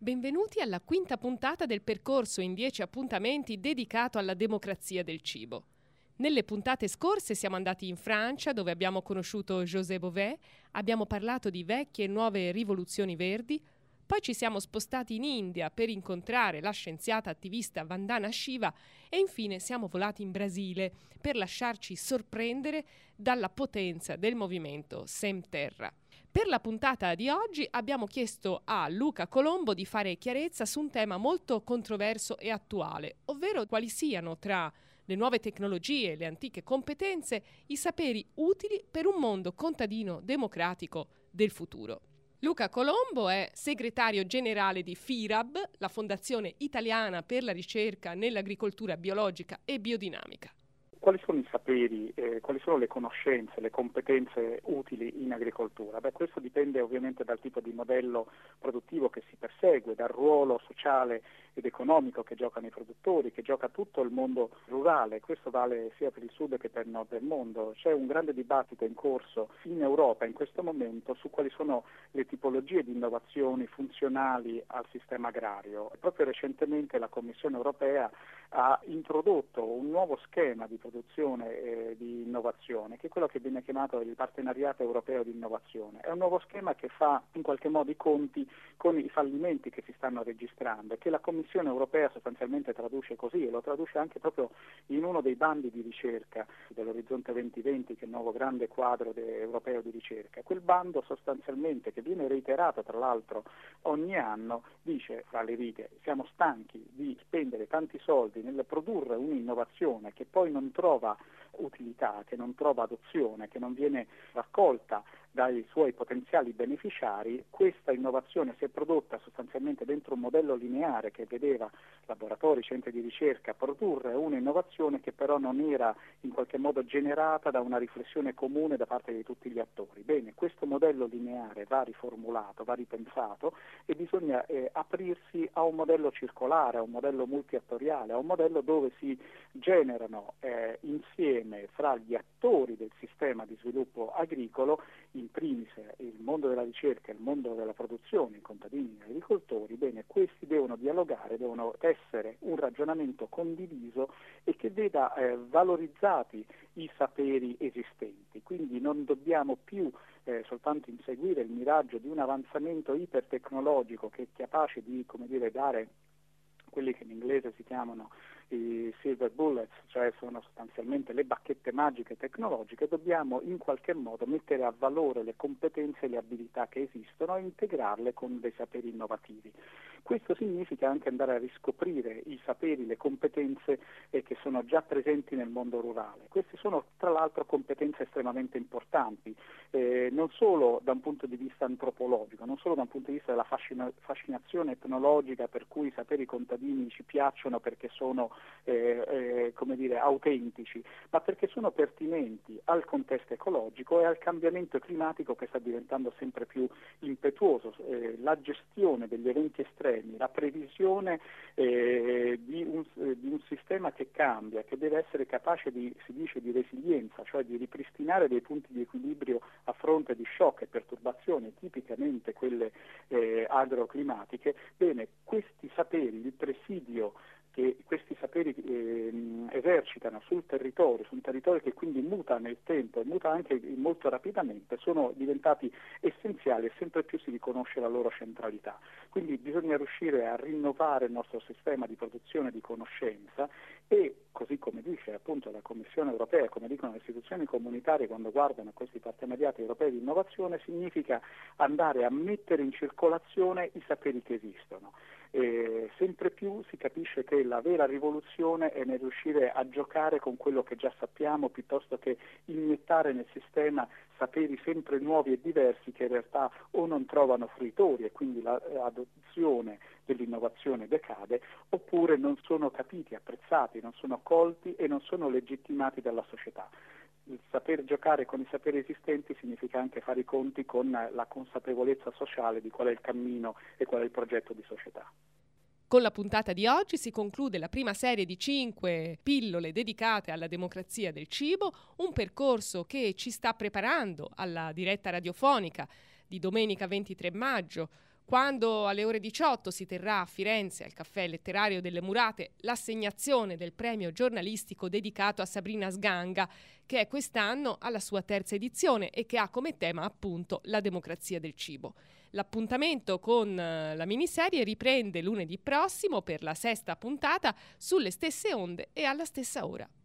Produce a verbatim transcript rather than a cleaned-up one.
Benvenuti alla quinta puntata del percorso in dieci appuntamenti dedicato alla democrazia del cibo. Nelle puntate scorse siamo andati in Francia, dove abbiamo conosciuto José Bové, abbiamo parlato di vecchie e nuove rivoluzioni verdi, poi ci siamo spostati in India per incontrare la scienziata attivista Vandana Shiva e infine siamo volati in Brasile per lasciarci sorprendere dalla potenza del movimento Sem Terra. Per la puntata di oggi abbiamo chiesto a Luca Colombo di fare chiarezza su un tema molto controverso e attuale, ovvero quali siano tra le nuove tecnologie e le antiche competenze i saperi utili per un mondo contadino democratico del futuro. Luca Colombo è segretario generale di FIRAB, la Fondazione Italiana per la ricerca nell'agricoltura biologica e biodinamica. Quali sono i saperi, eh, quali sono le conoscenze, le competenze utili in agricoltura? Beh, questo dipende ovviamente dal tipo di modello produttivo che si persegue, dal ruolo sociale ed economico che giocano i produttori, che gioca tutto il mondo rurale. Questo vale sia per il sud che per il nord del mondo. C'è un grande dibattito in corso in Europa in questo momento su quali sono le tipologie di innovazioni funzionali al sistema agrario. Proprio recentemente la Commissione europea ha introdotto un nuovo schema di produzione e di innovazione, che è quello che viene chiamato il Partenariato Europeo di Innovazione. È un nuovo schema che fa in qualche modo i conti con i fallimenti che si stanno registrando, che la Commissione europea sostanzialmente traduce così, e lo traduce anche proprio in uno dei bandi di ricerca dell'Orizzonte duemilaventi, che è il nuovo grande quadro de- europeo di ricerca. Quel bando sostanzialmente, che viene reiterato tra l'altro ogni anno, dice fra le righe: siamo stanchi di spendere tanti soldi nel produrre un'innovazione che poi non trova utilità, che non trova adozione, che non viene raccolta dai suoi potenziali beneficiari. Questa innovazione si è prodotta sostanzialmente dentro un modello lineare che vedeva laboratori, centri di ricerca produrre un'innovazione che però non era in qualche modo generata da una riflessione comune da parte di tutti gli attori. Bene, questo modello lineare va riformulato, va ripensato e bisogna eh, aprirsi a un modello circolare, a un modello multiattoriale, a un modello dove si generano eh, insieme fra gli attori del sistema di sviluppo agricolo, in primis il mondo della ricerca e il mondo della produzione, i contadini e gli agricoltori. Bene, questi devono dialogare, devono essere un ragionamento condiviso e che veda eh, valorizzati i saperi esistenti. Quindi non dobbiamo più eh, soltanto inseguire il miraggio di un avanzamento ipertecnologico che è capace di, come dire, dare quelli che in inglese si chiamano i silver bullets, cioè sono sostanzialmente le bacchette magiche tecnologiche. Dobbiamo in qualche modo mettere a valore le competenze e le abilità che esistono e integrarle con dei saperi innovativi. Questo significa anche andare a riscoprire i saperi, le competenze eh, che sono già presenti nel mondo rurale. Queste sono tra l'altro competenze estremamente importanti, eh, non solo da un punto di vista antropologico, non solo da un punto di vista della fascina- fascinazione etnologica, per cui i saperi contadini ci piacciono perché sono eh, eh, come dire, autentici, ma perché sono pertinenti al contesto ecologico e al cambiamento climatico che sta diventando sempre più impetuoso. Eh, la gestione degli eventi estremi, la previsione eh, di, un, eh, di un sistema che cambia, che deve essere capace di, si dice, di resilienza, cioè di ripristinare dei punti di equilibrio a fronte di shock e perturbazioni, tipicamente quelle eh, agroclimatiche. Bene, questi saperi, il presidio che questi saperi eh, esercitano sul territorio, su un territorio che quindi muta nel tempo e muta anche molto rapidamente, sono diventati essenziali e sempre più si riconosce la loro centralità. Quindi bisogna riuscire a rinnovare il nostro sistema di produzione di conoscenza e, così come dice appunto la Commissione europea, come dicono le istituzioni comunitarie quando guardano a questi partenariati europei di innovazione, significa andare a mettere in circolazione i saperi che esistono. E sempre più si capisce che la vera rivoluzione è nel riuscire a giocare con quello che già sappiamo piuttosto che iniettare nel sistema saperi sempre nuovi e diversi che in realtà o non trovano fruitori e quindi l'adozione dell'innovazione decade, oppure non sono capiti, apprezzati, non sono colti e non sono legittimati dalla società. Il saper giocare con i saperi esistenti significa anche fare i conti con la consapevolezza sociale di qual è il cammino e qual è il progetto di società. Con la puntata di oggi si conclude la prima serie di cinque pillole dedicate alla democrazia del cibo, un percorso che ci sta preparando alla diretta radiofonica di domenica ventitré maggio, Quando alle ore diciotto si terrà a Firenze, al Caffè Letterario delle Murate, l'assegnazione del premio giornalistico dedicato a Sabrina Sganga, che è quest'anno alla sua terza edizione e che ha come tema appunto la democrazia del cibo. L'appuntamento con la miniserie riprende lunedì prossimo per la sesta puntata sulle stesse onde e alla stessa ora.